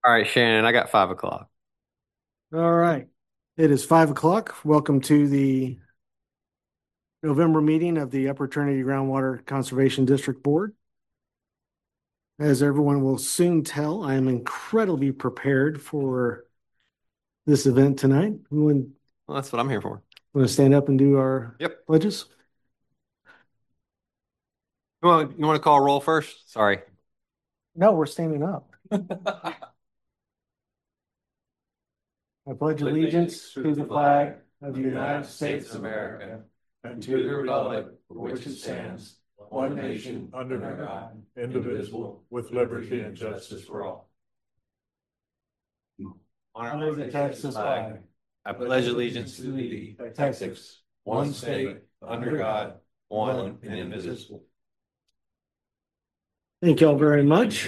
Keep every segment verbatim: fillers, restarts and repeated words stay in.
All right, Shannon, I got five o'clock. All right. It is five o'clock. Welcome to the November meeting of the Upper Trinity Groundwater Conservation District Board. As everyone will soon tell, I am incredibly prepared for this event tonight. We want, Well, that's what I'm here for. want to stand up and do our Yep. pledges? You want, you want to call roll first? Sorry. No, we're standing up. I pledge allegiance to the flag of the United States of America and to the republic for which it stands, one nation under God, indivisible, with liberty and justice for all. Under the Texas flag, I pledge allegiance to thee, Texas, one state, under God, one and indivisible. Thank you all very much.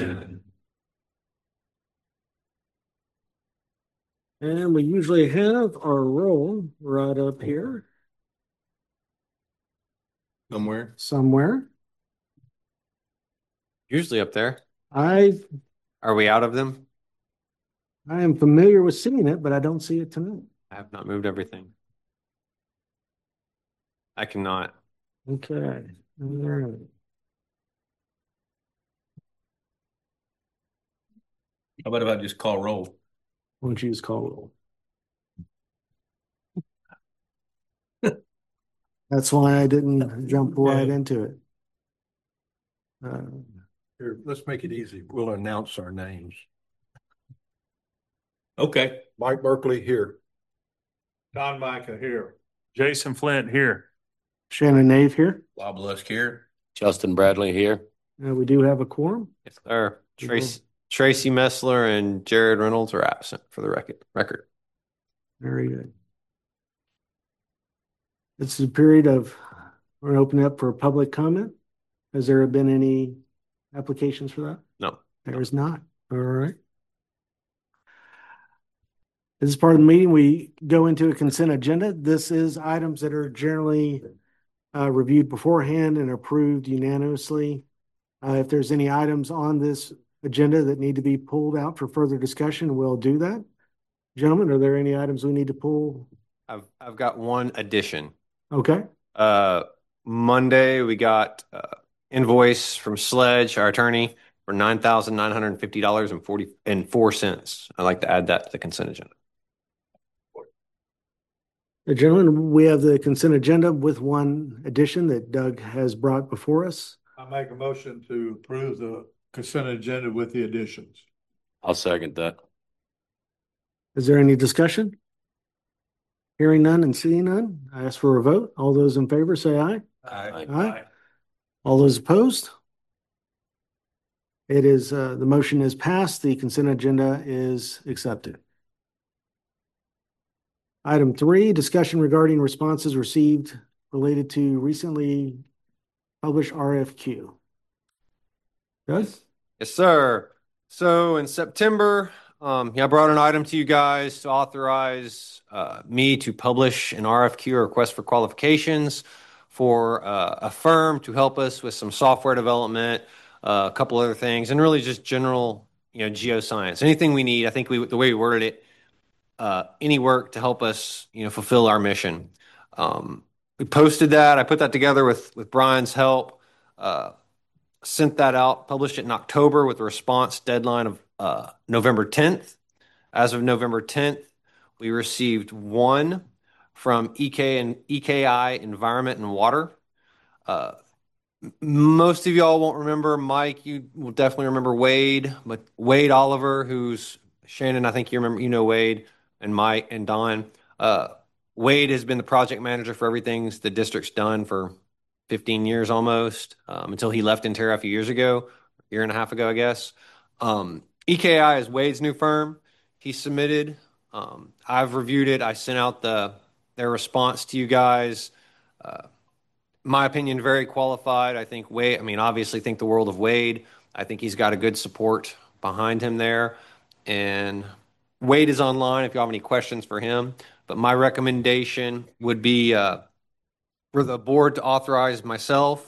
And we usually have our roll right up here Somewhere. somewhere. Usually up there. I Are we out of them? I am familiar with seeing it, but I don't see it tonight. I have not moved everything. I cannot. Okay. All right. How about if I just call roll? Why don't you just call roll? That's why I didn't jump right into it. Uh, Here, let's make it easy. We'll announce our names. Okay. Mike Berkeley here. Don Micah here. Jason Flint here. Shannon Nave here. Bob Lusk here. Justin Bradley here. Uh, we do have a quorum. Yes, sir. Tracy, Tracy Messler and Jared Reynolds are absent for the record. Record. Very good. It's a period of, we're going to open up for public comment. Has there been any applications for that? No. There is not. All right. This is part of the meeting. We go into a consent agenda. This is items that are generally uh, reviewed beforehand and approved unanimously. Uh, if there's any items on this agenda that need to be pulled out for further discussion, we'll do that. Gentlemen, are there any items we need to pull? I've I've got one addition. Okay. Uh, Monday we got uh, invoice from Sledge, our attorney, for nine thousand nine hundred and fifty dollars and forty and four cents. I'd like to add that to the consent agenda. Uh, Gentlemen, we have the consent agenda with one addition that Doug has brought before us. I make a motion to approve the consent agenda with the additions. I'll second that. Is there any discussion? Hearing none and seeing none, I ask for a vote. All those in favor say aye. Aye. Aye. All those opposed? It is, uh, the motion is passed. The consent agenda is accepted. Item three, discussion regarding responses received related to recently published R F Q. Doug? Yes, sir. So in September, um, yeah, I brought an item to you guys to authorize uh, me to publish an R F Q, a request for qualifications, for uh, a firm to help us with some software development, uh, a couple other things, and really just general, you know, geoscience. Anything we need. I think we the way we worded it, uh, any work to help us, you know, fulfill our mission. Um, we posted that. I put that together with with Brian's help. Uh, sent that out, published it in October with a response deadline of uh, November tenth. As of November tenth, we received one from E K and E K I Environment and Water. Uh, most of y'all won't remember Mike. You will definitely remember Wade, but Wade Oliver, who's Shannon. I think you remember. You know Wade and Mike and Don. Uh, Wade has been the project manager for everything the district's done for fifteen years almost, um, until he left Intera a few years ago, a year and a half ago, I guess. Um, E K I is Wade's new firm. He submitted. Um, I've reviewed it. I sent out the their response to you guys. Uh, my opinion, very qualified. I think Wade, I mean, obviously think the world of Wade. I think he's got a good support behind him there. And Wade is online if you have any questions for him. But my recommendation would be uh, for the board to authorize myself,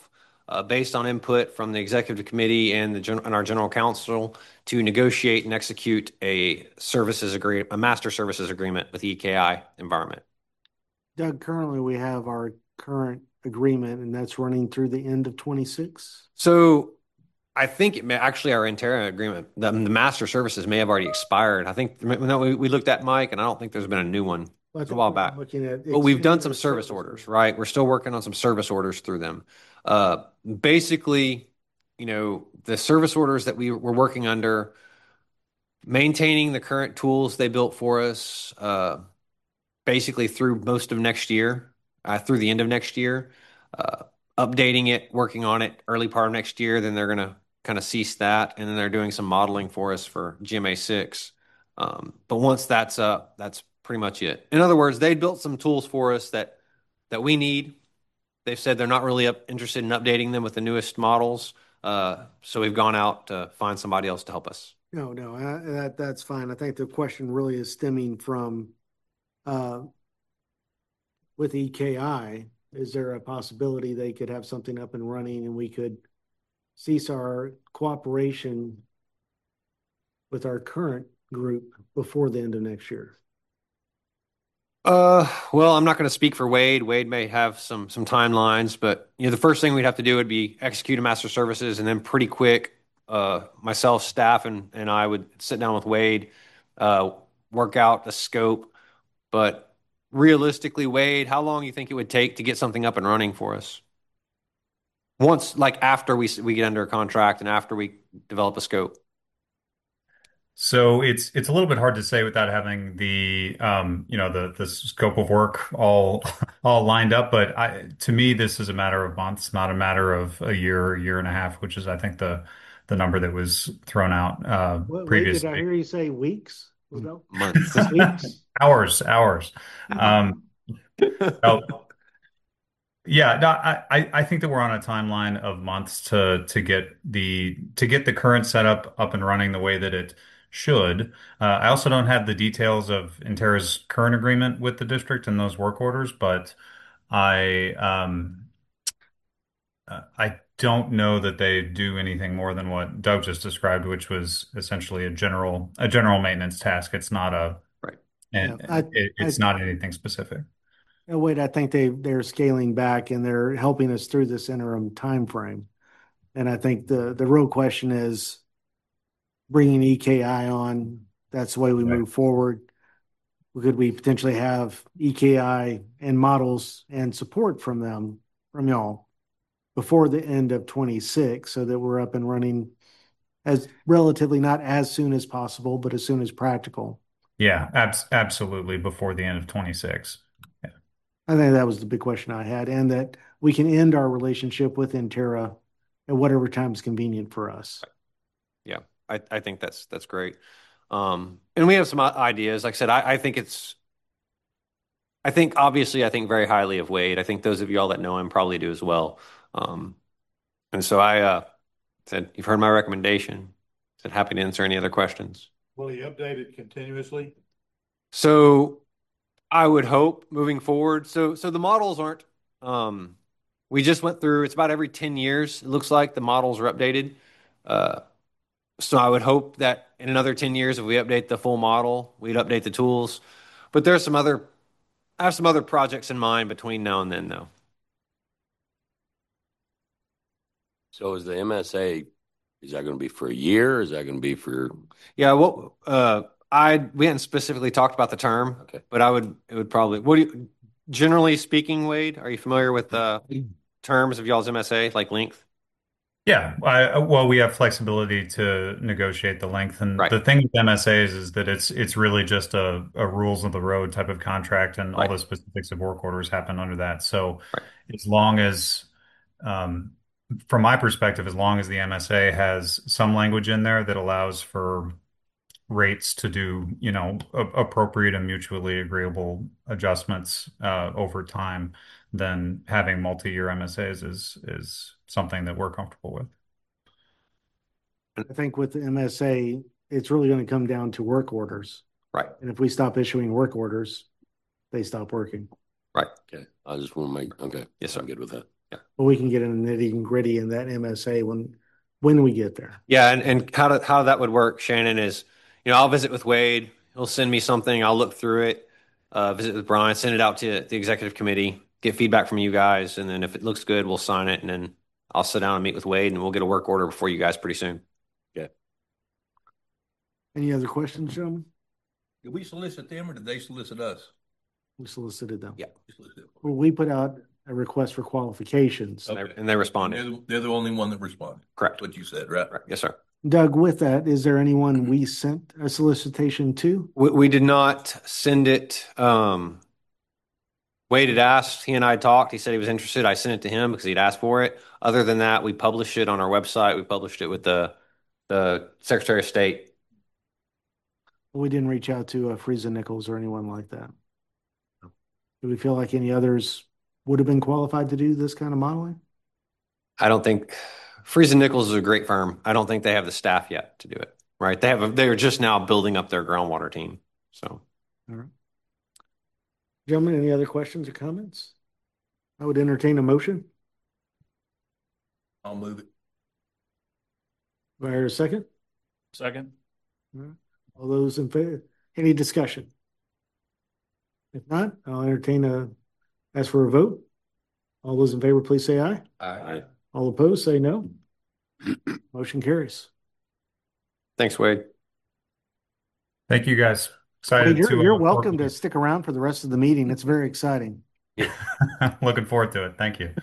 uh, based on input from the executive committee and the gen- and our general counsel to negotiate and execute a services agree a master services agreement with E K I Environment. Doug, currently we have our current agreement and that's running through the end of twenty-six. So I think it may actually our Intera agreement, the, the master services may have already expired. I think no, we, we looked at Mike, and I don't think there's been a new one. Well, I It's a think while we're back. Looking at But we've done some extended service service orders, right? We're still working on some service orders through them. Uh, basically, you know, the service orders that we were working under, maintaining the current tools they built for us, uh, basically through most of next year, uh, through the end of next year, uh, updating it, working on it early part of next year. Then they're going to kind of cease that, and then they're doing some modeling for us for G M A six. Um, but once that's up, that's pretty much it. In other words, they built some tools for us that that we need. They've said they're not really up, interested in updating them with the newest models. Uh, so we've gone out to find somebody else to help us. No, no, I, that that's fine. I think the question really is stemming from uh, with E K I. Is there a possibility they could have something up and running and we could cease our cooperation with our current group before the end of next year? Uh, well, I'm not going to speak for Wade. Wade may have some some timelines, but you know, the first thing we'd have to do would be execute a master services, and then pretty quick, uh, myself, staff, and and I would sit down with Wade, uh, work out the scope. But realistically, Wade, how long do you think it would take to get something up and running for us? Once, like after we we get under a contract and after we develop a scope. So it's it's a little bit hard to say without having the um, you know the the scope of work all all lined up. But I, to me, this is a matter of months, not a matter of a year, year and a half, which is I think the the number that was thrown out uh, Wait, wait, did I previously. hear you say weeks? Was that Months. weeks? Hours, hours. Um, so, yeah, no, I, I I think that we're on a timeline of months to to get the to get the current setup up and running the way that it should. Uh, I also don't have the details of Intera's current agreement with the district and those work orders, but I um uh, I don't know that they do anything more than what Doug just described, which was essentially a general a general maintenance task. It's not a Right. and Yeah, I- it, it's I- not anything specific. Oh, wait, I think they they're scaling back and they're helping us through this interim time frame. And I think the the real question is bringing E K I on. That's the way we Right. move forward. Could we potentially have E K I and models and support from them, from y'all, before the end of twenty-six, so that we're up and running as relatively not as soon as possible, but as soon as practical? Yeah, abs absolutely before the end of twenty-six. I think that was the big question I had, and that we can end our relationship with Intera at whatever time is convenient for us. Yeah, I, I think that's that's great. Um, and we have some ideas. Like I said, I, I think it's, I think obviously I think very highly of Wade. I think those of y'all that know him probably do as well. Um, and so I uh, said, you've heard my recommendation. Said happy to answer any other questions. Will he update it continuously? So I would hope moving forward. So so the models aren't. Um, we just went through. It's about every ten years. It looks like the models are updated. Uh, so I would hope that in another ten years, if we update the full model, we'd update the tools. But there's some other. I have some other projects in mind between now and then, though. So is the M S A, is that going to be for a year? Is that going to be for, Yeah. What? Uh, I we hadn't specifically talked about the term, okay. but I would. It would probably. What do you? Generally speaking, Wade, are you familiar with the terms of y'all's M S A, like length? Yeah, I, well, we have flexibility to negotiate the length, and Right. the thing with M S As is that it's it's really just a, a rules of the road type of contract, and all Right. the specifics of work orders happen under that. So, Right. as long as, um, from my perspective, as long as the M S A has some language in there that allows for rates to do, you know, a- appropriate and mutually agreeable adjustments uh, over time, then having multi-year M S As is is something that we're comfortable with. I think with the M S A, it's really going to come down to work orders. Right. And if we stop issuing work orders, they stop working. Right. Okay. I just want to make, okay. Yes, sir. I'm good with that. Yeah. But we can get in the nitty and gritty in that M S A when, when we get there. Yeah, and, and how to, how that would work, Shannon, is, you know, I'll visit with Wade. He'll send me something. I'll look through it, uh, visit with Brian, send it out to the executive committee, get feedback from you guys, and then if it looks good, we'll sign it, and then I'll sit down and meet with Wade, and we'll get a work order before you guys pretty soon. Any other questions, gentlemen? Did we solicit them or did they solicit us? We solicited them. Yeah. We solicited them. Well, we put out a request for qualifications. And they, Okay. and they responded. They're, the- they're the only one that responded. Correct. That's what you said, right? Right. Yes, sir. Doug, with that, is there anyone we sent a solicitation to? We, we did not send it. Um, Wade had asked, he and I talked. He said he was interested. I sent it to him because he'd asked for it. Other than that, we published it on our website. We published it with the the Secretary of State. We didn't reach out to uh, Frieza Nichols or anyone like that. Do we feel like any others would have been qualified to do this kind of modeling? I don't think Friesen Nichols is a great firm. I don't think they have the staff yet to do it. Right? They have. A, they're just now building up their groundwater team. So, All right. Gentlemen, any other questions or comments? I would entertain a motion. I'll move it. Do I hear a second? Second. All right. All those in favor? Any discussion? If not, I'll entertain a, ask for a vote. All those in favor, please say aye. Aye. All opposed, say no. Motion carries. thanks, Wade. Thank you guys. Excited You're, to. you're uh, welcome work to with stick around for the rest of the meeting. It's very exciting. you. Looking forward to it. Thank you.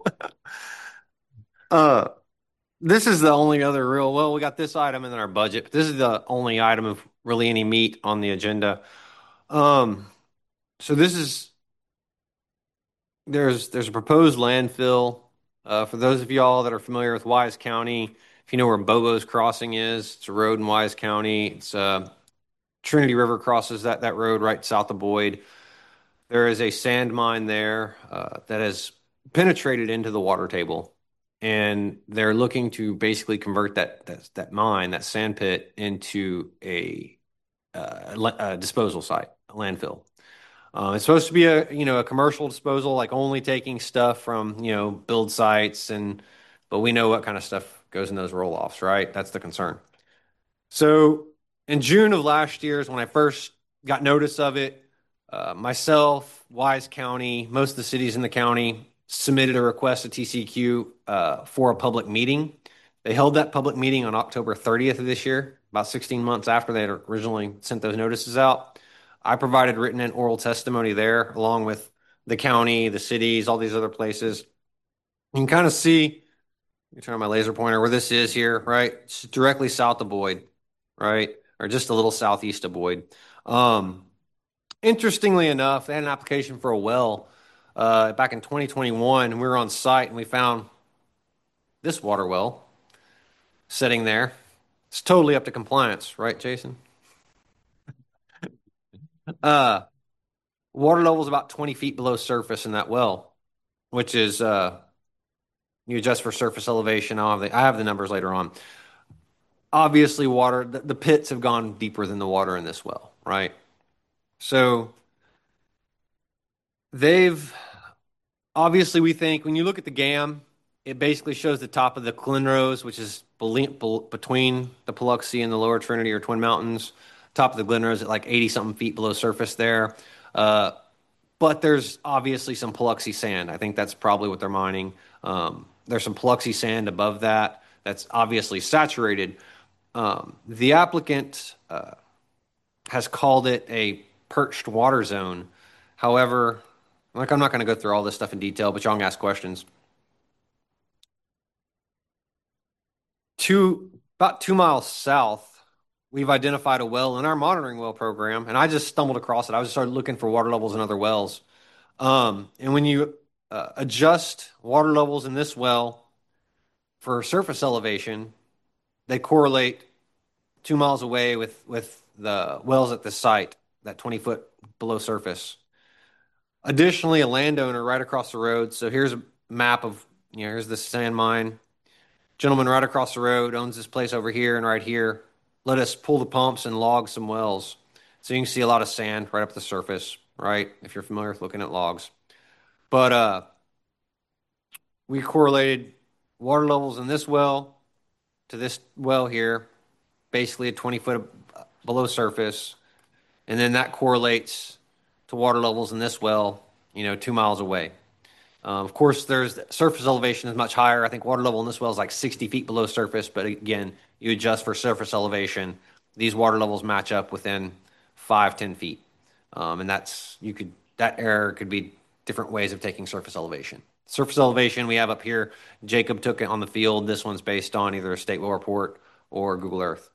uh, this is the only other real. Well, we got this item in our budget. But this is the only item of really any meat on the agenda. Um, so this is there's there's a proposed landfill. Uh, for those of y'all that are familiar with Wise County, if you know where Bobo's Crossing is, it's a road in Wise County. It's uh, Trinity River crosses that that road right south of Boyd. There is a sand mine there uh, that has penetrated into the water table, and they're looking to basically convert that that, that mine, that sand pit, into a, uh, a disposal site, a landfill. Uh, it's supposed to be a you know a commercial disposal, like only taking stuff from you know build sites, and but we know what kind of stuff goes in those roll-offs, right? That's the concern. So in June of last year is when I first got notice of it. Uh, myself, Wise County, most of the cities in the county submitted a request to T C Q uh, for a public meeting. They held that public meeting on October thirtieth of this year, about sixteen months after they had originally sent those notices out. I provided written and oral testimony there, along with the county, the cities, all these other places. You can kind of see, you turn on my laser pointer, where this is here, right? It's directly south of Boyd, right? Or just a little southeast of Boyd. Um, Interestingly enough, they had an application for a well uh, back in twenty twenty-one, and we were on site and we found this water well sitting there. It's totally up to compliance, right, Jason? uh, water level is about twenty feet below surface in that well, which is uh, you adjust for surface elevation. I'll have the, I have the numbers later on. Obviously, water the, the pits have gone deeper than the water in this well, right? So they've obviously, we think when you look at the G A M, it basically shows the top of the Glenrose, which is between the Paluxy and the Lower Trinity or Twin Mountains. Top of the Glenrose at like eighty something feet below surface there. Uh, but there's obviously some Paluxy sand. I think that's probably what they're mining. Um, there's some Paluxy sand above that that's obviously saturated. Um, the applicant uh, has called it a perched water zone. However, like I'm not going to go through all this stuff in detail, but y'all can ask questions. Two, about two miles south, we've identified a well in our monitoring well program, and I just stumbled across it. I was just started looking for water levels in other wells. Um, and when you uh, adjust water levels in this well for surface elevation, they correlate two miles away with, with the wells at the site, that twenty foot below surface. Additionally, a landowner right across the road. So here's a map of, you know, here's the sand mine. Gentleman right across the road owns this place over here and right here. Let us pull the pumps and log some wells. So you can see a lot of sand right up the surface, right? If you're familiar with looking at logs. But uh, we correlated water levels in this well to this well here, basically at twenty foot below surface. And then that correlates to water levels in this well, you know, two miles away. Um, of course, there's surface elevation is much higher. I think water level in this well is like sixty feet below surface. But again, you adjust for surface elevation. These water levels match up within five, ten feet. Um, and that's, you could, that error could be different ways of taking surface elevation. Surface elevation we have up here, Jacob took it on the field. This one's based on either a state well report or Google Earth.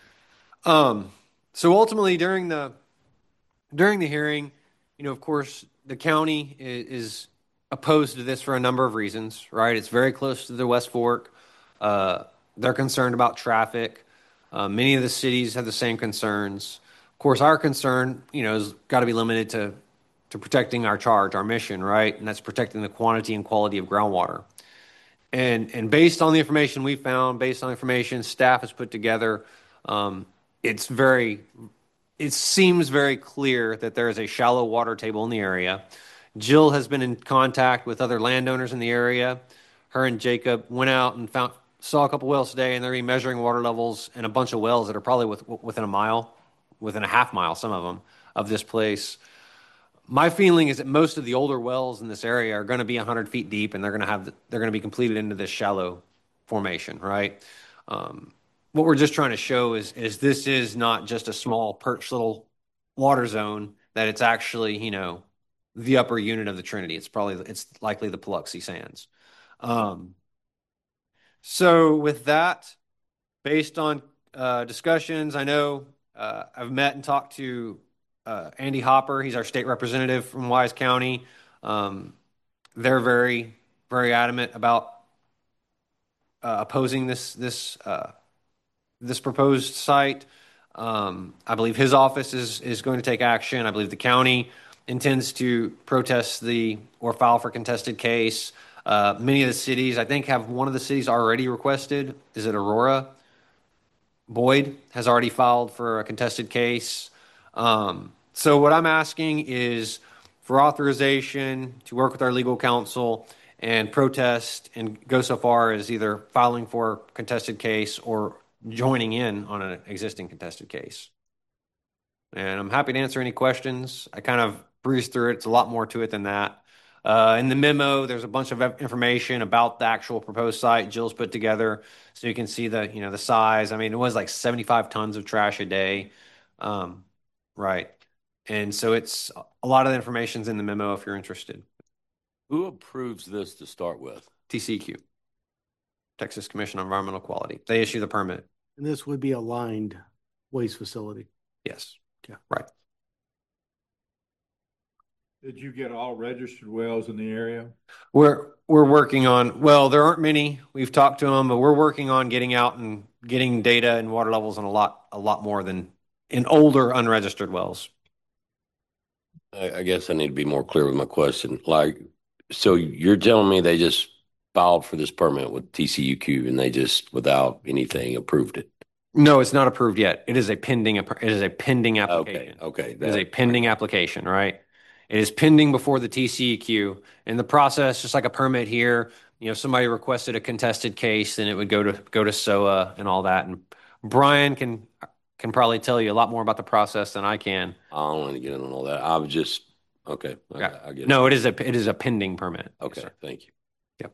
Um, so ultimately during the, during the hearing, you know, of course, the county is, is opposed to this for a number of reasons, right? It's very close to the West Fork. Uh, they're concerned about traffic. Uh, many of the cities have the same concerns. Of course, our concern, you know, has got to be limited to, to protecting our charge, our mission, right? And that's protecting the quantity and quality of groundwater. And and based on the information we found, based on information staff has put together, um, it's very, it seems very clear that there is a shallow water table in the area. Jill has been in contact with other landowners in the area. Her and Jacob went out and found saw a couple wells today, and they're measuring water levels in a bunch of wells that are probably with, within a mile, within a half mile, some of them, of this place. My feeling is that most of the older wells in this area are going to be one hundred feet deep, and they're going to have the, they're going to be completed into this shallow formation, right? Um, what we're just trying to show is is this is not just a small perched little water zone, that it's actually, you know, the upper unit of the Trinity. It's probably, it's likely the Paluxy Sands. Um, so with that, based on uh, discussions, I know uh, I've met and talked to uh, Andy Hopper. He's our state representative from Wise County. Um, they're very, very adamant about uh, opposing this this uh, this proposed site. Um, I believe his office is is going to take action. I believe the county intends to protest the or file for contested case. Uh, many of the cities, I think, have one of the cities already requested. Is it Aurora? Boyd has already filed for a contested case. Um, so what I'm asking is for authorization to work with our legal counsel and protest and go so far as either filing for a contested case or joining in on an existing contested case. And I'm happy to answer any questions. I kind of breezed through it. It's a lot more to it than that. Uh, in the memo, there's a bunch of information about the actual proposed site Jill's put together, so you can see the, you know, the size. I mean, it was like seventy-five tons of trash a day, um, right? And so it's a lot of the information's in the memo if you're interested. Who approves this to start with? T C E Q, Texas Commission on Environmental Quality. They issue the permit. And this would be a lined waste facility. Yes. Yeah. Right. Did you get all registered wells in the area? We're we're working on, well, there aren't many. We've talked to them, but we're working on getting out and getting data and water levels on a lot a lot more than in older unregistered wells. I, I guess I need to be more clear with my question. Like, so you're telling me they just filed for this permit with T C U Q and they just, without anything, approved it? No, it's not approved yet. It is a pending it is a pending Okay, application. okay. It is a pending application, right? It is pending before the T C E Q. In the process, just like a permit here, you know, if somebody requested a contested case, then it would go to go to S O A and all that. And Brian can can probably tell you a lot more about the process than I can. I don't want to get into all that. I was just, okay. I, Yeah. I get it. No, it is a it is a pending permit. Okay, Yes, sir. thank you. Yep.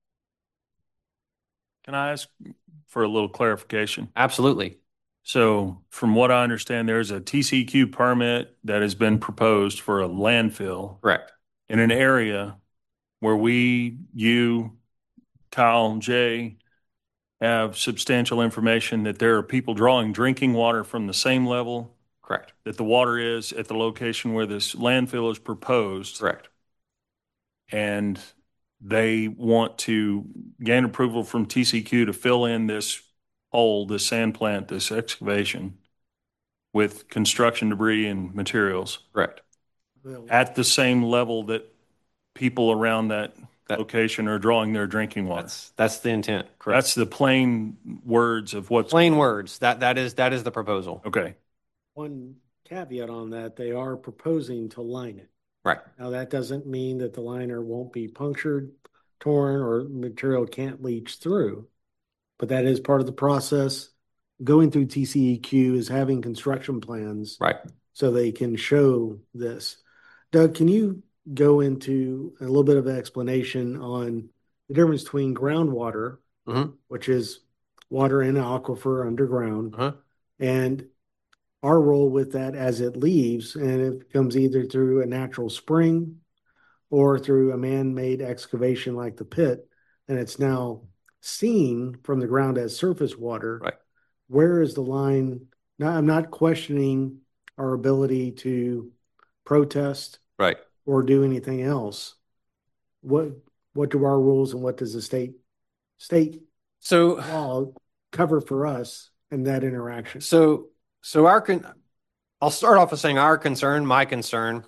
Can I ask for a little clarification? Absolutely. So from what I understand, there's a T C Q permit that has been proposed for a landfill Correct. in an area where we, you, Kyle, Jay, have substantial information that there are people drawing drinking water from the same level Correct. that the water is at the location where this landfill is proposed. Correct. And they want to gain approval from T C Q to fill in this hole, this sand plant, this excavation with construction debris and materials Correct. Well, at the same level that people around that, That- location are drawing their drinking water. That's that's the intent. Correct. That's the plain words of what's Plain words. That that is that is the proposal. okay. one caveat on that, they are proposing to line it. Right. Now, that doesn't mean that the liner won't be punctured, torn or material can't leach through. But that is part of the process. Going through T C E Q is having construction plans Right. so they can show this. Doug, can you go into a little bit of an explanation on the difference between groundwater, Mhm. which is water in an aquifer underground, Uh-huh. and our role with that as it leaves, and it comes either through a natural spring or through a man-made excavation like the pit, and it's now seen from the ground as surface water. Right. Where is the line? Now, I'm not questioning our ability to protest Right. or do anything else. What what do our rules and what does the state state So, law cover for us in that interaction? so, so our con I'll start off with saying our concern, my concern,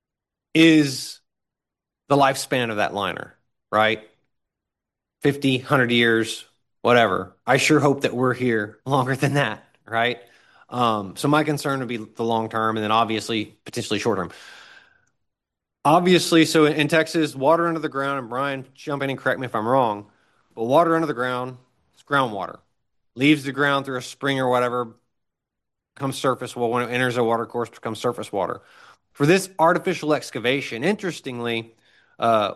is the lifespan of that liner, right? fifty, one hundred years, whatever. I sure hope that we're here longer than that, right? Um, so my concern would be the long term and then obviously potentially short term. Obviously, so in, in Texas, water under the ground, and Brian, jump in and correct me if I'm wrong, but water under the ground is groundwater. Leaves the ground through a spring or whatever, becomes surface. Well, when it enters a water course, becomes surface water. For this artificial excavation, interestingly, uh,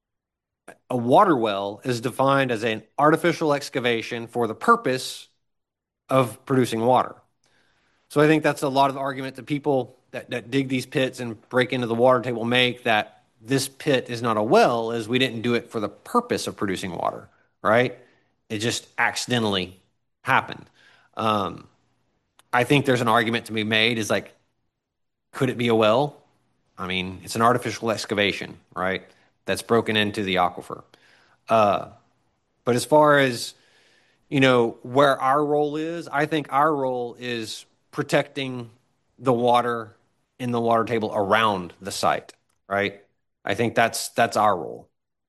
a water well is defined as an artificial excavation for the purpose of producing water. So I think that's a lot of the argument that people that, that dig these pits and break into the water table make, that this pit is not a well, is we didn't do it for the purpose of producing water, right? It just accidentally happened. Um, I think there's an argument to be made is like, could it be a well? I mean, it's an artificial excavation, right? That's broken into the aquifer. Uh, but as far as, you know, where our role is, I think our role is protecting the water in the water table around the site, right? I think that's that's our role.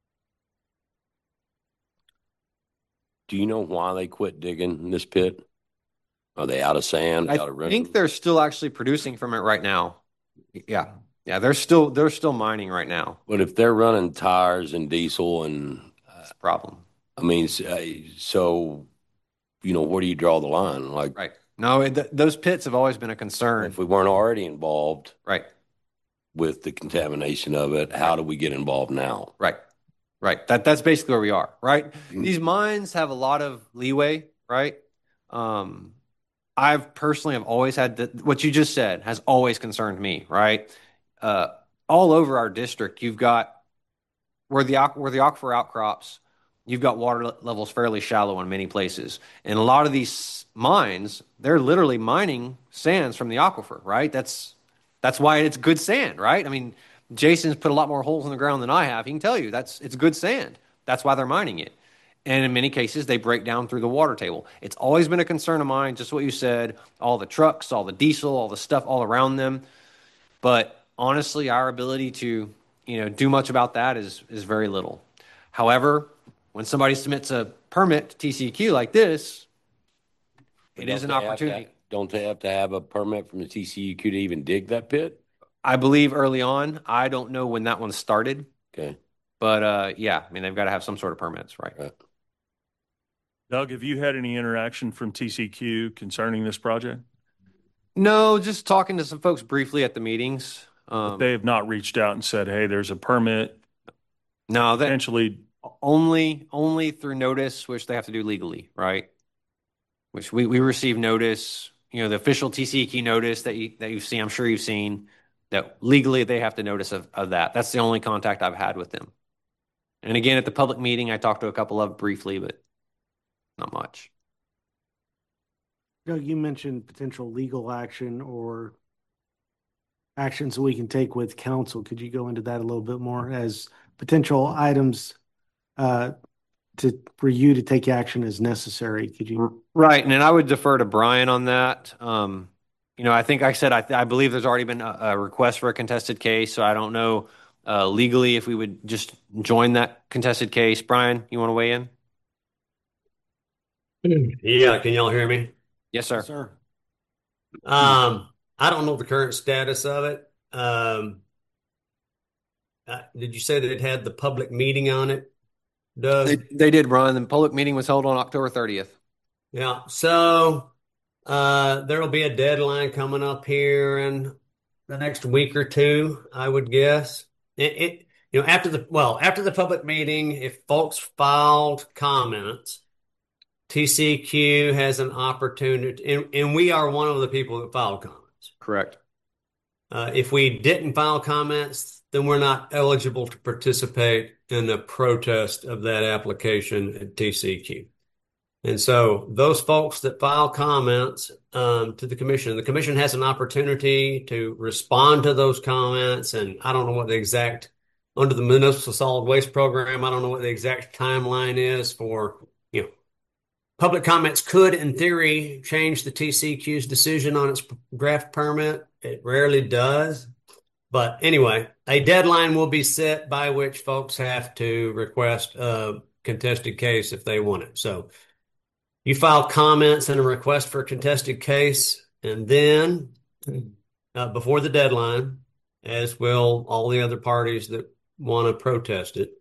Do you know why they quit digging this pit? Are they out of sand? I out of think residue? they're still actually producing from it right now. Yeah. Yeah, they're still they're still mining right now. But if they're running tires and diesel and, That's the problem. I mean, s- uh, so, you know, where do you draw the line? Like, Right. No, it, th- those pits have always been a concern. if we weren't already involved Right. with the contamination of it, how do we get involved now? Right. Right. That that's basically where we are, right? Mm. These mines have a lot of leeway, right? Um, I've personally have always had the, what you just said has always concerned me, right? Uh, all over our district, you've got where the aqu- where the aquifer outcrops, you've got water le- levels fairly shallow in many places, and a lot of these mines, they're literally mining sands from the aquifer, right? That's that's why it's good sand, right? I mean, Jason's put a lot more holes in the ground than I have. He can tell you that's it's good sand. That's why they're mining it. And in many cases, they break down through the water table. It's always been a concern of mine, just what you said, all the trucks, all the diesel, all the stuff all around them. But honestly, our ability to, you know, do much about that is is very little. However, when somebody submits a permit to T C Q like this, it Don't is an they have to- opportunity. Don't they have to have a permit from the T C E Q to even dig that pit? I believe early on, I don't know when that one started, Okay. but uh, yeah, I mean, they've got to have some sort of permits, right? Right. Doug, have you had any interaction from T C Q concerning this project? No, just talking to some folks briefly at the meetings. Um, They have not reached out and said, hey, there's a permit, no, that potentially. only only through notice, which they have to do legally, right? Which we, we receive notice, you know, the official T C E Q notice that you that you've seen, I'm sure you've seen, that legally they have to notice of, of that. That's the only contact I've had with them. And again, at the public meeting, I talked to a couple of briefly, but not much. Doug, you mentioned potential legal action or actions we can take with council. Could you go into that a little bit more as potential items uh, to for you to take action as necessary? Could you? Right, and then I would defer to Brian on that. Um, you know, I think I said I, I believe there's already been a, a request for a contested case, so I don't know uh, legally if we would just join that contested case. Brian, you want to weigh in? Yeah, can y'all hear me? Yes, sir. Sir. Um, I don't know the current status of it. Um, uh, did you say that it had the public meeting on it? Doug? They, they did, Brian. The public meeting was held on October thirtieth. Yeah. So uh, there will be a deadline coming up here in the next week or two, I would guess. It, it you know, after the well, after the public meeting, if folks filed comments, T C Q has an opportunity, and, and we are one of the people that filed comments. Correct. Uh, if we didn't file comments, then we're not eligible to participate in the protest of that application at T C Q. And so those folks that file comments um, to the commission, the commission has an opportunity to respond to those comments. And I don't know what the exact, under the municipal solid waste program, I don't know what the exact timeline is for, you know, public comments could, in theory, change the T C Q's decision on its draft permit. It rarely does. But anyway, a deadline will be set by which folks have to request a contested case if they want it. So you file comments and a request for a contested case, and then uh, before the deadline, as will all the other parties that want to protest it.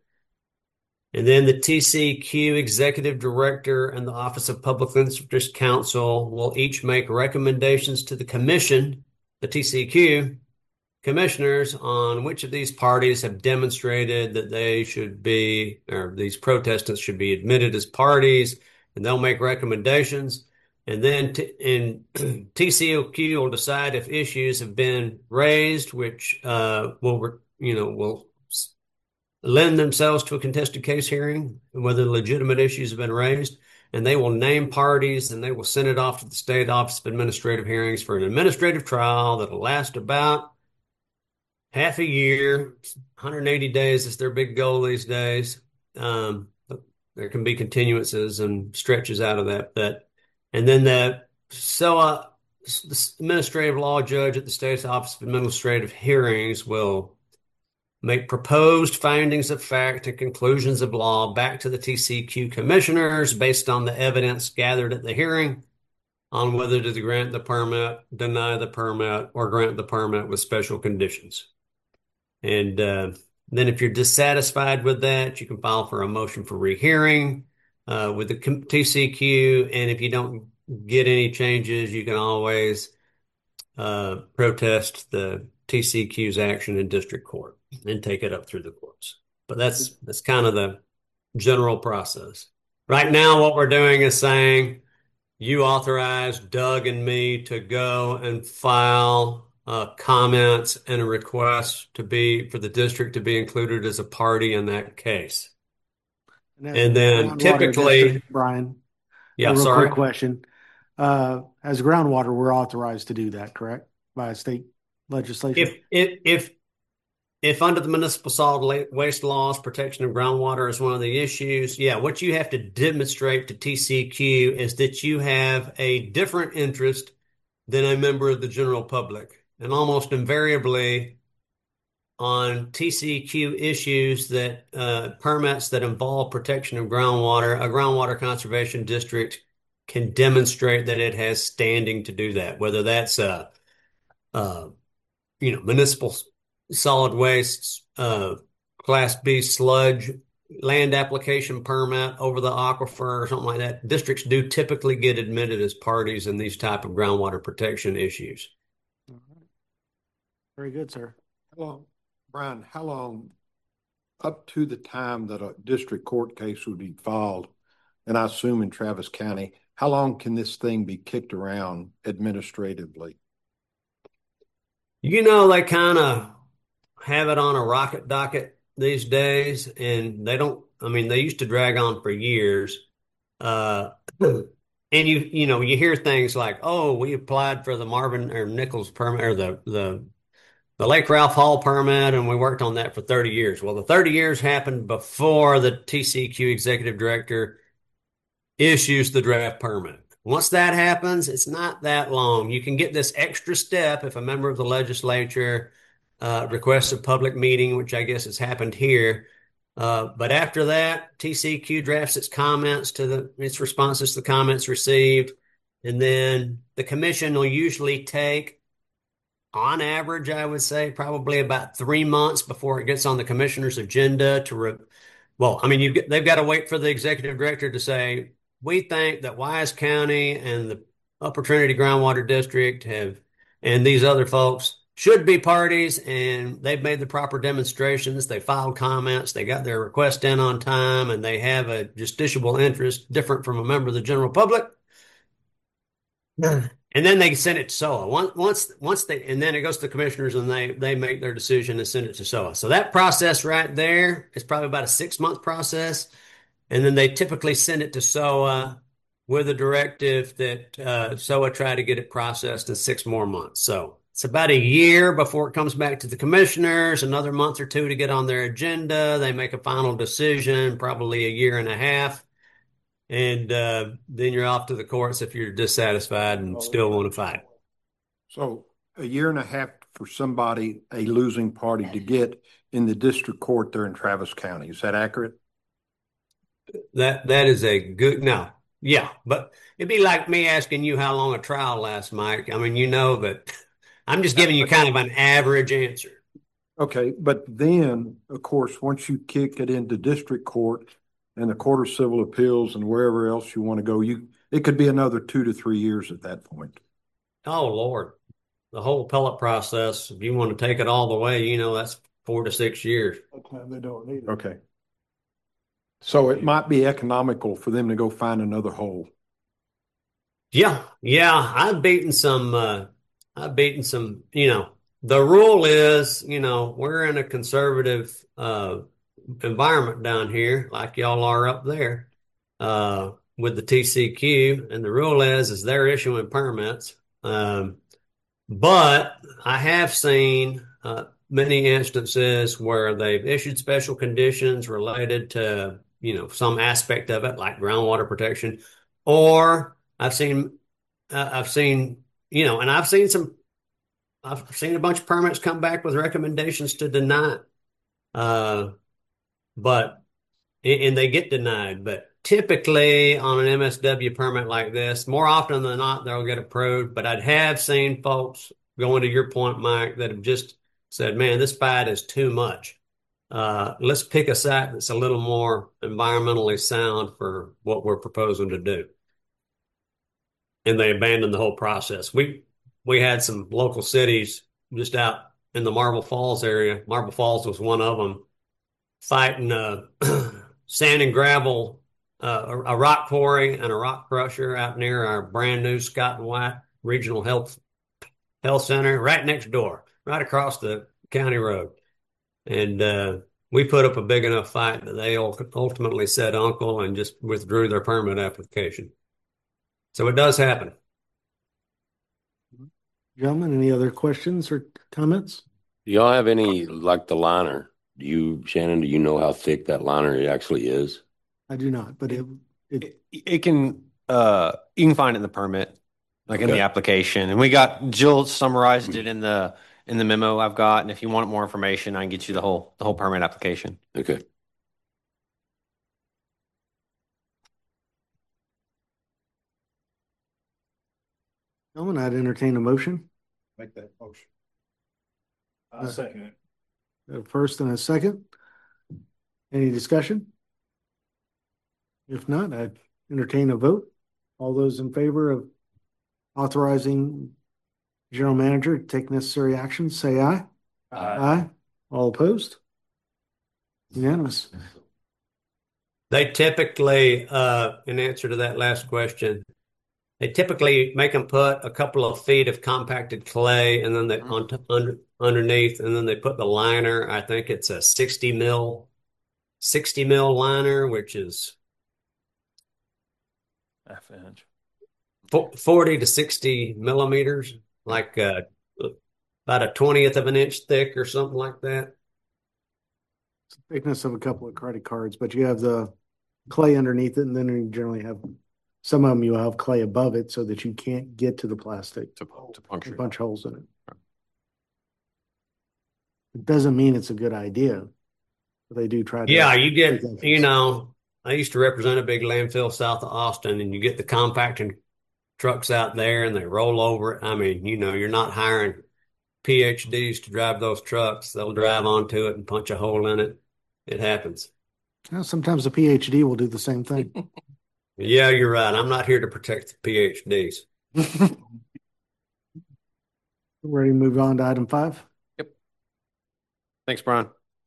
And then the T C Q Executive Director and the Office of Public Interest Counsel will each make recommendations to the commission, the T C Q commissioners, on which of these parties have demonstrated that they should be, or these protestants should be admitted as parties. And they'll make recommendations, and then t- and T C Q will decide if issues have been raised, which uh, will, you know, will lend themselves to a contested case hearing, whether legitimate issues have been raised, and they will name parties, and they will send it off to the State Office of Administrative Hearings for an administrative trial that'll last about half a year. one hundred eighty days is their big goal these days. Um, There can be continuances and stretches out of that. But, and then the so uh, the administrative law judge at the State's Office of Administrative Hearings will make proposed findings of fact and conclusions of law back to the T C Q commissioners based on the evidence gathered at the hearing on whether to grant the permit, deny the permit, or grant the permit with special conditions. And uh, then if you're dissatisfied with that, you can file for a motion for rehearing uh, with the T C Q. And if you don't get any changes, you can always uh, protest the T C Q's action in district court and take it up through the courts. But that's that's kind of the general process. Right now, what we're doing is saying you authorize Doug and me to go and file Uh, comments and a request to be for the district to be included as a party in that case. And And then groundwater typically, district, Brian, yeah, a real sorry. quick question. Uh, as groundwater, we're authorized to do that, correct? By state legislation? If if if if under the municipal solid waste laws, protection of groundwater is one of the issues, yeah, what you have to demonstrate to T C Q is that you have a different interest than a member of the general public. And almost invariably on T C Q issues that uh, permits that involve protection of groundwater, a groundwater conservation district can demonstrate that it has standing to do that, whether that's a, uh, you know, municipal solid waste, uh, Class B sludge land application permit over the aquifer or something like that. Districts do typically get admitted as parties in these type of groundwater protection issues. Very good, sir. How long, Brian, how long, up to the time that a district court case would be filed, and I assume in Travis County, how long can this thing be kicked around administratively? You know, they kind of have it on a rocket docket these days, and they don't, I mean, they used to drag on for years. Uh, and you, you know, you hear things like, oh, we applied for the Marvin or Nichols permit or the, the, the Lake Ralph Hall permit, and we worked on that for thirty years. Well, the thirty years happened before the T C Q executive director issues the draft permit. Once that happens, it's not that long. You can get this extra step if a member of the legislature uh, requests a public meeting, which I guess has happened here. Uh, but after that, T C Q drafts its comments to the its responses to the comments received, and then the commission will usually take, on average, I would say probably about three months before it gets on the commissioner's agenda to re- Well, I mean, you they've got to wait for the executive director to say, we think that Wise County and the Upper Trinity Groundwater District have, and these other folks should be parties, and they've made the proper demonstrations. They filed comments, they got their request in on time, and they have a justiciable interest different from a member of the general public. And then they send it to S O A. Once, once, once they, and then it goes to the commissioners, and they they make their decision and send it to S O A. So that process right there is probably about a six month process, and then they typically send it to S O A with a directive that uh, S O A try to get it processed in six more months. So it's about a year before it comes back to the commissioners. Another month or two to get on their agenda. They make a final decision, probably a year and a half. And uh, then you're off to the courts if you're dissatisfied and still want to fight. So a year and a half for somebody, a losing party, to get in the district court there in Travis County. Is that accurate? That that is a good no. Yeah, but it'd be like me asking you how long a trial lasts, Mike. I mean, you know that I'm just giving you kind of an average answer. Okay, but then, of course, once you kick it into district court and the Court of Civil Appeals and wherever else you want to go, you it could be another two to three years at that point. Oh, Lord. The whole appellate process, if you want to take it all the way, you know, that's four to six years. They don't need it. Okay. So it might be economical for them to go find another hole. Yeah, yeah. I've beaten some, uh, I've beaten some, you know, the rule is, you know, we're in a conservative uh, environment down here, like y'all are up there uh, with the T C Q. And the rule is, is they're issuing permits. Um, but I have seen uh, many instances where they've issued special conditions related to, you know, some aspect of it, like groundwater protection, or I've seen, uh, I've seen, you know, and I've seen some, I've seen a bunch of permits come back with recommendations to deny, uh, but, and they get denied, but typically on an M S W permit like this, more often than not, they'll get approved. But I'd have seen folks, going to your point, Mike, that have just said, man, this fight is too much. Uh, let's pick a site that's a little more environmentally sound for what we're proposing to do. And they abandoned the whole process. We, we had some local cities just out in the Marble Falls area. Marble Falls was one of them, fighting uh, sand and gravel, uh, a, a rock quarry and a rock crusher out near our brand new Scott and White Regional Health Health Center, right next door, right across the county road. And uh, we put up a big enough fight that they ultimately said uncle and just withdrew their permit application. So it does happen. Gentlemen, any other questions or comments? Do y'all have any, like the liner? Do you, Shannon, do you know how thick that liner actually is? I do not, but it, it, It, it can, uh, you can find it in the permit, like in the Okay. application. And we got, Jill summarized it in the, in the memo I've got. And if you want more information, I can get you the whole, the whole permit application. Okay. gentlemen, I'd entertain a motion. Make that motion. I'll second it. A first and a second. Any discussion? If not, I'd entertain a vote. All those in favor of authorizing general manager to take necessary actions, say aye. Aye. All opposed? Unanimous. They typically, uh, in answer to that last question, they typically make them put a couple of feet of compacted clay and then they on under, underneath, and then they put the liner. I think it's a sixty mil, sixty mil liner, which is Half inch. fo- forty to sixty millimeters, like uh, about a twentieth of an inch thick or something like that. Thickness of a couple of credit cards, but you have the clay underneath it, and then you generally have some of them you have clay above it so that you can't get to the plastic. To, to puncture. A bunch of holes in it. It doesn't mean it's a good idea, but they do try to. Yeah, you get, Exactly. you know, I used to represent a big landfill south of Austin, and you get the compacting trucks out there and they roll over it. I mean, you know, you're not hiring P H Ds to drive those trucks. They'll drive onto it and punch a hole in it. It happens. Now, sometimes a PhD will do the same thing. Yeah, you're right. I'm not here to protect the PhDs. Ready to move on to item five? Yep. Thanks, Brian.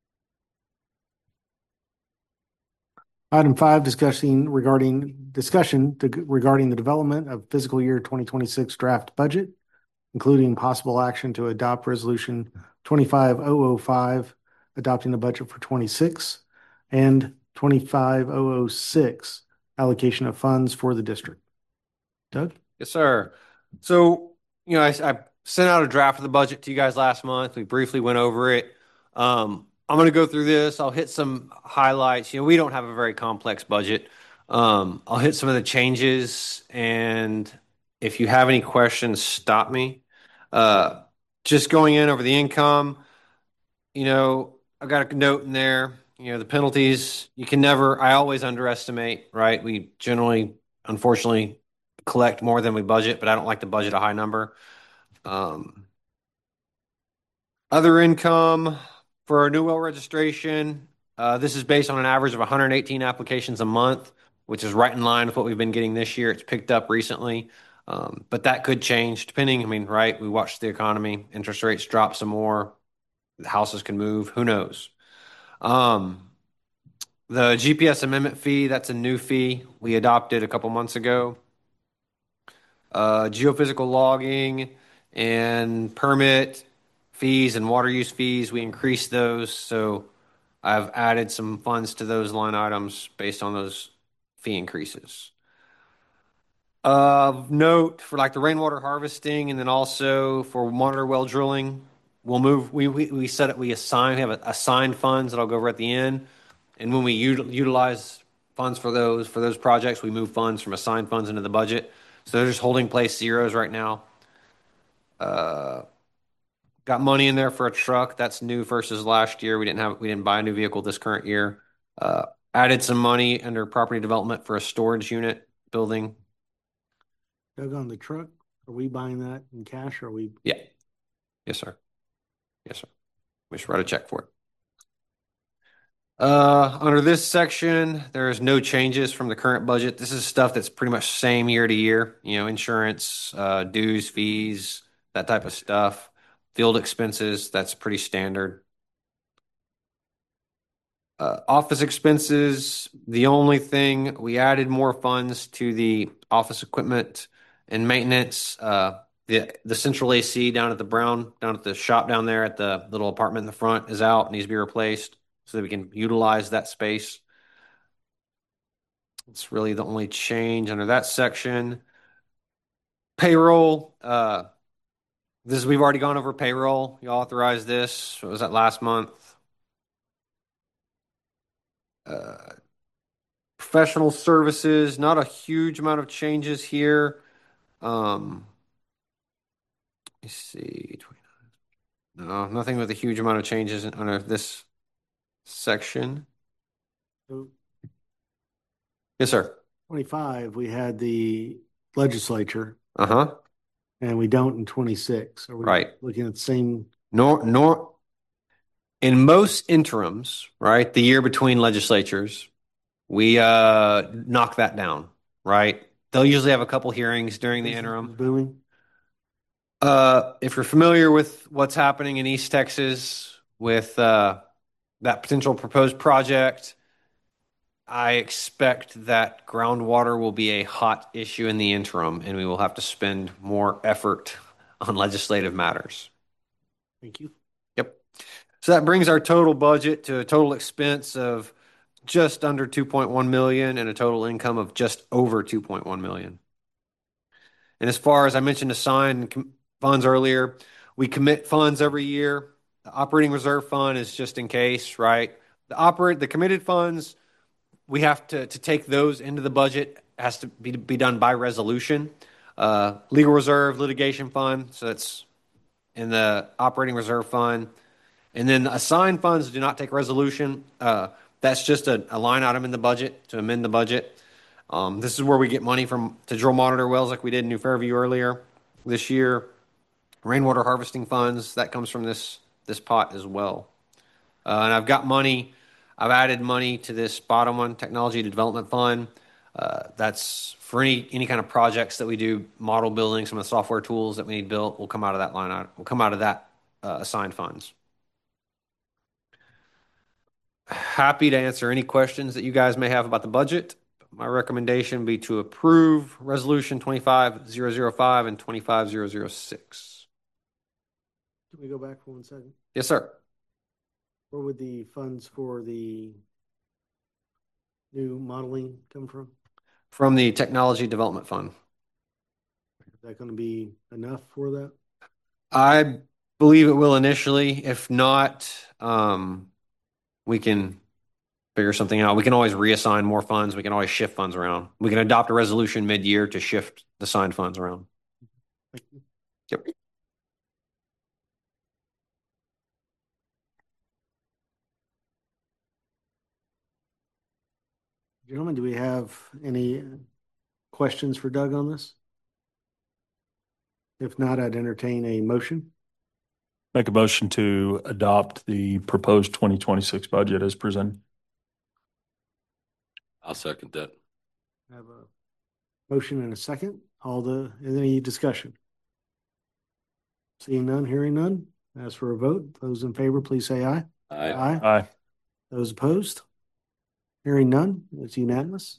Item five, discussing regarding discussion to, regarding the development of fiscal year twenty twenty-six draft budget, including possible action to adopt resolution twenty-five thousand five, adopting the budget for twenty-six, and twenty-five thousand six, allocation of funds for the district. Doug? Yes, sir. So, you know, I, I sent out a draft of the budget to you guys last month. We briefly went over it. Um, I'm going to go through this. I'll hit some highlights. You know, we don't have a very complex budget. Um, I'll hit some of the changes, and if you have any questions, stop me. Uh, just going in over the income, you know, I got a note in there. You know, the penalties, you can never, I always underestimate, right? We generally, unfortunately, collect more than we budget, but I don't like to budget a high number. Um, other income for a new well registration, uh, this is based on an average of one hundred eighteen applications a month, which is right in line with what we've been getting this year. It's picked up recently, um, but that could change depending. I mean, right? We watch the economy, interest rates drop some more, the houses can move. Who knows? Um, the G P S amendment fee, that's a new fee we adopted a couple months ago. Uh, geophysical logging and permit fees and water use fees, we increased those. So I've added some funds to those line items based on those fee increases. Of note for like the rainwater harvesting, and then also for monitor well drilling, we'll move. We we, we set it. We assign. We have assigned funds that I'll go over at the end, and when we util, utilize funds for those for those projects, we move funds from assigned funds into the budget. So they're just holding place zeros right now. Uh, got money in there for a truck. That's new versus last year. We didn't have we didn't buy a new vehicle this current year. Uh, added some money under property development for a storage unit building. Doug, on the truck, are we buying that in cash or are we? Yeah. Yes, sir. Yes, sir. We should write a check for it. Uh, under this section, there is no changes from the current budget. This is stuff that's pretty much same year to year. You know, insurance, uh, dues, fees, that type of stuff. Field expenses, that's pretty standard. Uh, office expenses, the only thing, we added more funds to the office equipment and maintenance. Uh, the the central A C down at the Brown, down at the shop down there at the little apartment in the front is out, needs to be replaced so that we can utilize that space. It's really the only change under that section. Payroll, uh, this is, we've already gone over payroll. You authorized this. What was that last month? Uh, professional services, not a huge amount of changes here. Um, let me see. No, nothing with a huge amount of changes under this section. Yes, sir. twenty-five, we had the legislature. Uh-huh. And we don't in twenty-six. Are we right. looking at the same? Nor, nor, in most interims, right, the year between legislatures, we uh, knock that down, right? They'll usually have a couple hearings during the interim. Booing? Uh, if you're familiar with what's happening in East Texas with uh, that potential proposed project, I expect that groundwater will be a hot issue in the interim, and we will have to spend more effort on legislative matters. Thank you. Yep. So that brings our total budget to a total expense of just under two point one million and a total income of just over two point one million. And as far as I mentioned, assigned funds earlier, we commit funds every year. The operating reserve fund is just in case, right? The operate the committed funds, we have to, to take those into the budget. It has to be, be done by resolution. Uh, legal reserve, litigation fund, so that's in the operating reserve fund. And then the assigned funds do not take resolution. Uh, that's just a, a line item in the budget to amend the budget. Um, this is where we get money from to drill monitor wells like we did in New Fairview earlier this year. Rainwater harvesting funds, that comes from this this pot as well. Uh, and I've got money I've added money to this bottom one, Technology Development Fund. Uh, that's for any any kind of projects that we do, model building, some of the software tools that we need built will come out of that line item, will come out of that uh, assigned funds. Happy to answer any questions that you guys may have about the budget. My recommendation would be to approve Resolution twenty-five thousand five and twenty-five thousand six. Can we go back for one second? Yes, sir. Where would the funds for the new modeling come from? From the Technology Development Fund. Is that going to be enough for that? I believe it will initially. If not, um, we can figure something out. We can always reassign more funds. We can always shift funds around. We can adopt a resolution mid-year to shift the signed funds around. Thank you. Yep. Gentlemen, do we have any questions for Doug on this? If not, I'd entertain a motion. Make a motion to adopt the proposed twenty twenty-six budget as presented. I'll second that. I have a motion and a second. All the, any discussion? Seeing none, hearing none. Ask for a vote. Those in favor, please say aye. Aye. Aye. Aye. Those opposed? Hearing none, it's unanimous.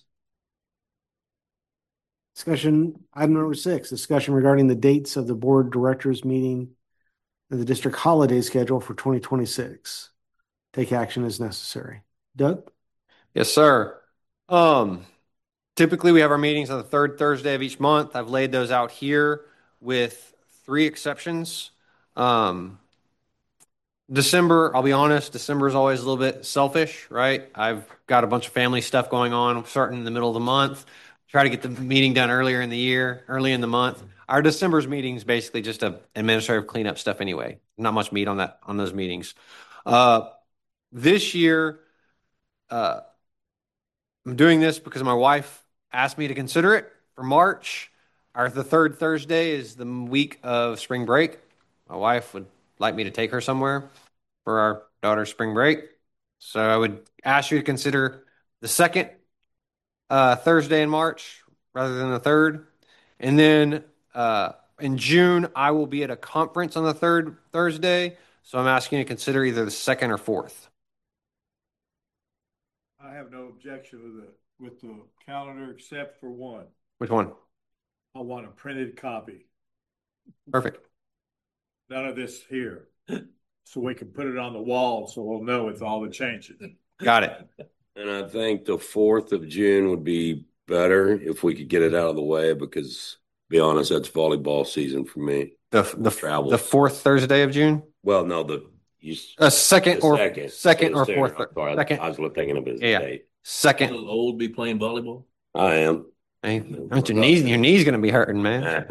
Discussion, item number six, discussion regarding the dates of the board directors meeting and the district holiday schedule for twenty twenty-six. Take action as necessary. Doug? Yes, sir. Um, typically we have our meetings on the third Thursday of each month. I've laid those out here with three exceptions. Um, December, I'll be honest, December is always a little bit selfish, right? I've got a bunch of family stuff going on starting in the middle of the month. Try to get the meeting done earlier in the year, early in the month. Our December's meeting is basically just a administrative cleanup stuff anyway. Not much meat on that on those meetings. Uh, this year, uh, I'm doing this because my wife asked me to consider it for March. Our the third Thursday is the week of spring break. My wife would like me to take her somewhere for our daughter's spring break. So I would ask you to consider the second uh, Thursday in March rather than the third. And then uh, in June, I will be at a conference on the third Thursday. So I'm asking you to consider either the second or fourth. I have no objection with the, with the calendar except for one. Which one? I want a printed copy. Perfect. None of this here. So we can put it on the wall so we'll know it's all the changes. Got it. And I think the fourth of June would be better if we could get it out of the way because, to be honest, that's volleyball season for me. The the Travels. the fourth Thursday of June. Well, no, the you A second the or second, second or Sooner. fourth. I'm sorry, Second. I was thinking of it as a Yeah, yeah. date. Second. Old be playing volleyball? I am. Hey, aren't your knees? Your knees gonna be hurting, man.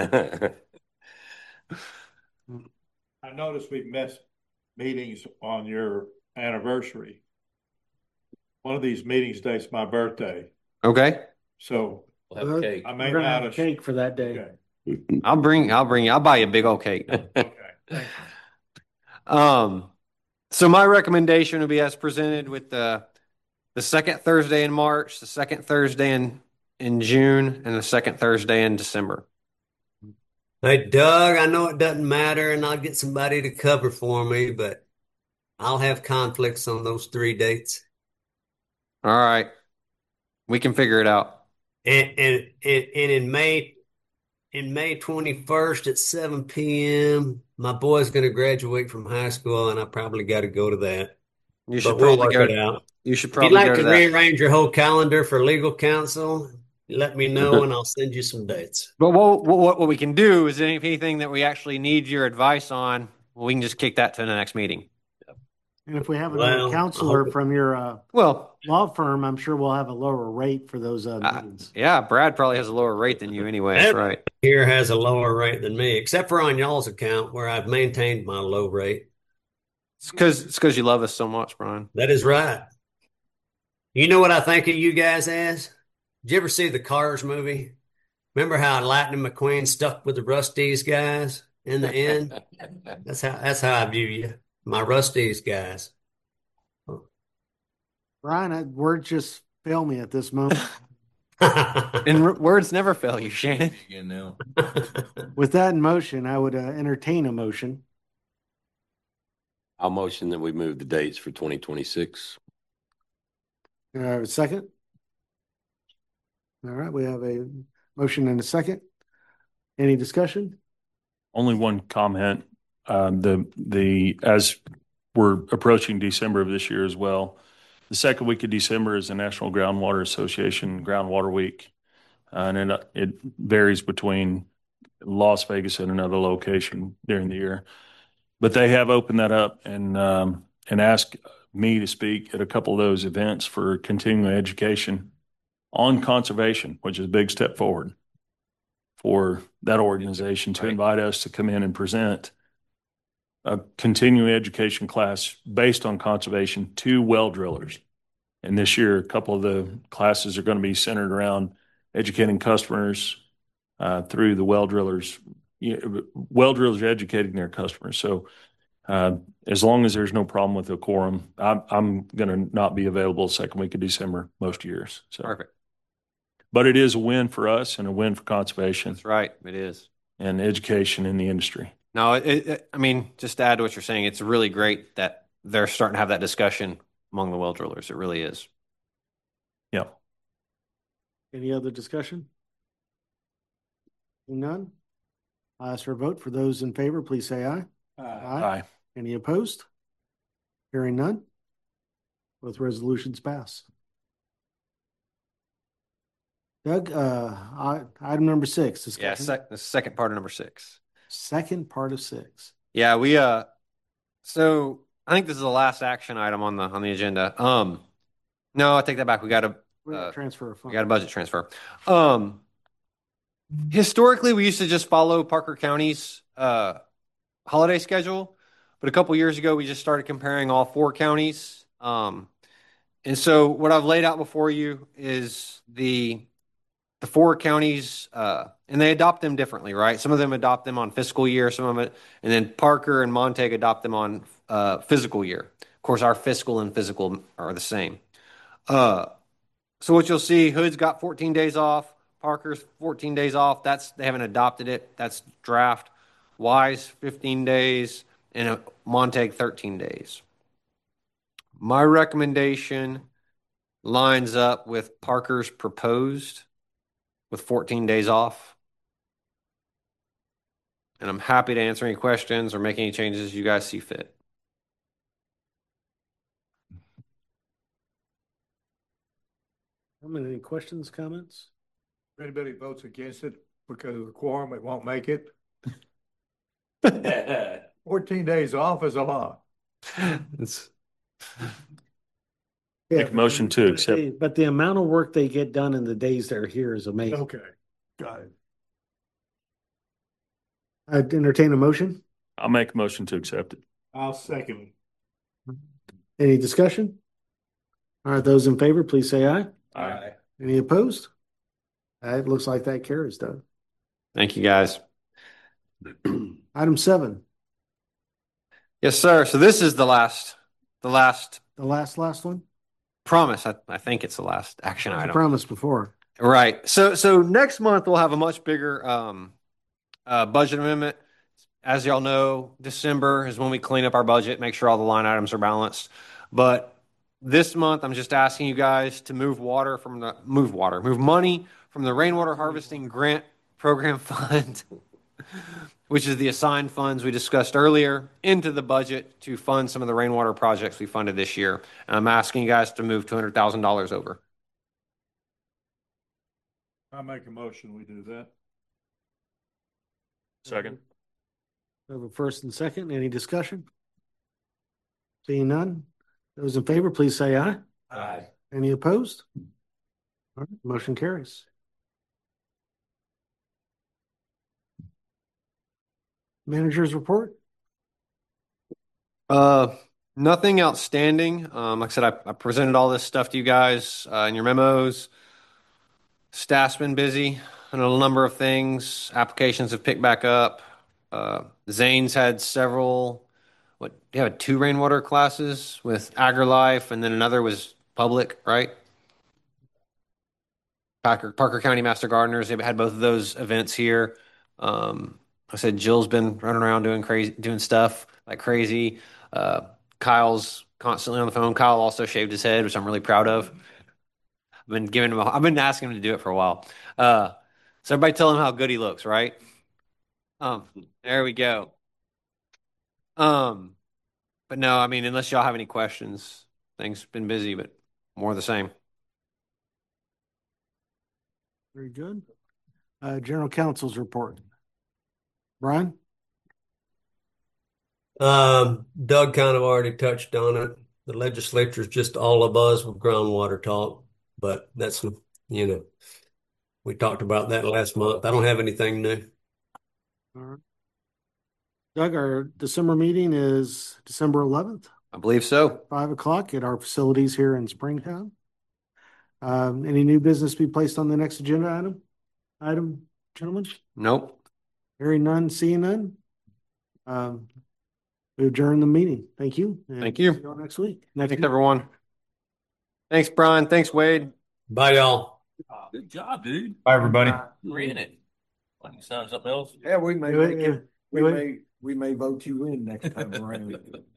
I noticed we missed meetings on your anniversary. One of these meetings date's my birthday, Okay. so We'll have a cake. I We're may gonna not have a cake for that day. Okay. I'll bring. I'll bring you. I'll buy you a big old cake. Okay. Thank you. Um. So my recommendation would be as presented with the the second Thursday in March, the second Thursday in in June, and the second Thursday in December. Hey, Doug, I know it doesn't matter, and I'll get somebody to cover for me, but I'll have conflicts on those three dates. All right. We can figure it out. And and and, and in May, in May twenty-first at seven p.m., my boy's going to graduate from high school, and I probably got to go to that. You should But we'll probably work go. it out. You should If you'd probably like go to to that. rearrange your whole calendar for legal counsel, let me know, and I'll send you some dates. But what, what what we can do is anything that we actually need your advice on, we can just kick that to the next meeting. And if we have another Well, counselor I hope- from your uh, Well, law firm, I'm sure we'll have a lower rate for those uh, Uh, meetings. yeah, Brad probably has a lower rate than you anyway. That's Everybody right. here has a lower rate than me, except for on y'all's account where I've maintained my low rate. It's because it's because you love us so much, Brian. That is right. You know what I think of you guys as? Did you ever see the Cars movie? Remember how Lightning McQueen stuck with the Rusty's guys in the end? That's how that's how I view you, my Rusty's guys. Brian, I, words just fail me at this moment. And r- words never fail you, Shannon. Again now. With that in motion, I would uh, entertain a motion. I'll motion that we move the dates for twenty twenty-six. Uh, a second. All right, we have a motion and a second. Any discussion? Only one comment. Um, the, the, as we're approaching December of this year as well, the second week of December is the National Groundwater Association Groundwater Week. Uh, and it, it varies between Las Vegas and another location during the year. But they have opened that up and, um, and asked me to speak at a couple of those events for continuing education on conservation, which is a big step forward for that organization to Right. invite us to come in and present a continuing education class based on conservation to well drillers. And this year, a couple of the classes are going to be centered around educating customers uh, through the well drillers. You know, well drillers are educating their customers. So uh, as long as there's no problem with the quorum, I'm, I'm going to not be available second week of December most years. So, Perfect. but it is a win for us and a win for conservation That's right. It is. and education in the industry. No, it, it, I mean, just to add to what you're saying, it's really great that they're starting to have that discussion among the well drillers. It really is. Yeah. Any other discussion? None? I'll ask for a vote. For those in favor, please say aye. Aye. Any opposed? Hearing none? Both resolutions pass. Doug, uh, I- item number six. Yeah, discussion. sec- the second part of number six. Second part of six. Yeah, we uh so I think this is the last action item on the on the agenda. Um no, I take that back. We got a We got Uh, transfer of we funds. got a budget transfer. Um historically we used to just follow Parker County's uh holiday schedule, but a couple years ago we just started comparing all four counties. Um and so what I've laid out before you is the the four counties, uh, and they adopt them differently, right? Some of them adopt them on fiscal year, some of it, and then Parker and Montague adopt them on uh, physical year. Of course, our fiscal and physical are the same. Uh, so what you'll see, Hood's got fourteen days off, Parker's fourteen days off. That's they haven't adopted it. That's draft. Wise fifteen days, and uh, Montague thirteen days. My recommendation lines up with Parker's proposed, with fourteen days off. And I'm happy to answer any questions or make any changes you guys see fit. Any questions, comments? If anybody votes against it because of the quorum, it won't make it. Fourteen days off is a lot. It's, Make a motion to but accept. they- But the amount of work they get done in the days they're here is amazing. Okay, got it. I'd entertain a motion. I'll make a motion to accept it. I'll second. Any discussion? All right, those in favor, please say aye. Aye. Any opposed? Uh, It looks like that carries, Doug. thank you guys. Item seven, Yes, sir. So this is the last, the last the last, last one. promise. I, I think it's the last action I item. promised before. Right. So so next month we'll have a much bigger um uh budget amendment. As y'all know, December is when we clean up our budget, make sure all the line items are balanced. But this month I'm just asking you guys to move water from the move water, move money from the rainwater harvesting grant program fund, which is the assigned funds we discussed earlier, into the budget to fund some of the rainwater projects we funded this year. And I'm asking you guys to move two hundred thousand dollars over. I make a motion, we do that. Second. We have a first and second. Any discussion? Seeing none. Those in favor, please say aye. Aye. Any opposed? All right, motion carries. Manager's report. Uh, nothing outstanding. Um, like I said, I, I presented all this stuff to you guys uh, in your memos. Staff's been busy on a number of things. Applications have picked back up. Uh, Zane's had several. What you have two rainwater classes with AgriLife, and then another was public, right? Parker, Parker County Master Gardeners, they've had both of those events here. Um, I said Jill's been running around doing crazy, doing stuff like crazy. Uh, Kyle's constantly on the phone. Kyle also shaved his head, which I'm really proud of. I've been giving him, a, I've been asking him to do it for a while. Uh, so everybody tell him how good he looks, right? Um, there we go. Um, but no, I mean, unless y'all have any questions, things been busy, but more of the same. Very good. Uh, General Counsel's report. Brian? Um, Doug kind of already touched on it. The legislature's just all abuzz with groundwater talk, but that's, you know, we talked about that last month. I don't have anything new. All right. Doug, our December meeting is December eleventh, I believe so. five o'clock at our facilities here in Springtown. Um, any new business to be placed on the next agenda item? Item, gentlemen? Nope. Hearing none, seeing none. Um, we adjourn the meeting. Thank you. and Thank you. See you all next week. Next Thanks, week. everyone. Thanks, Brian. Thanks, Wade. Bye, y'all. Good job, dude. Bye, everybody. You're in it. Like you sound something else. Yeah, we may, Do it, make yeah. it- we Do it. may, we may vote you in next time around.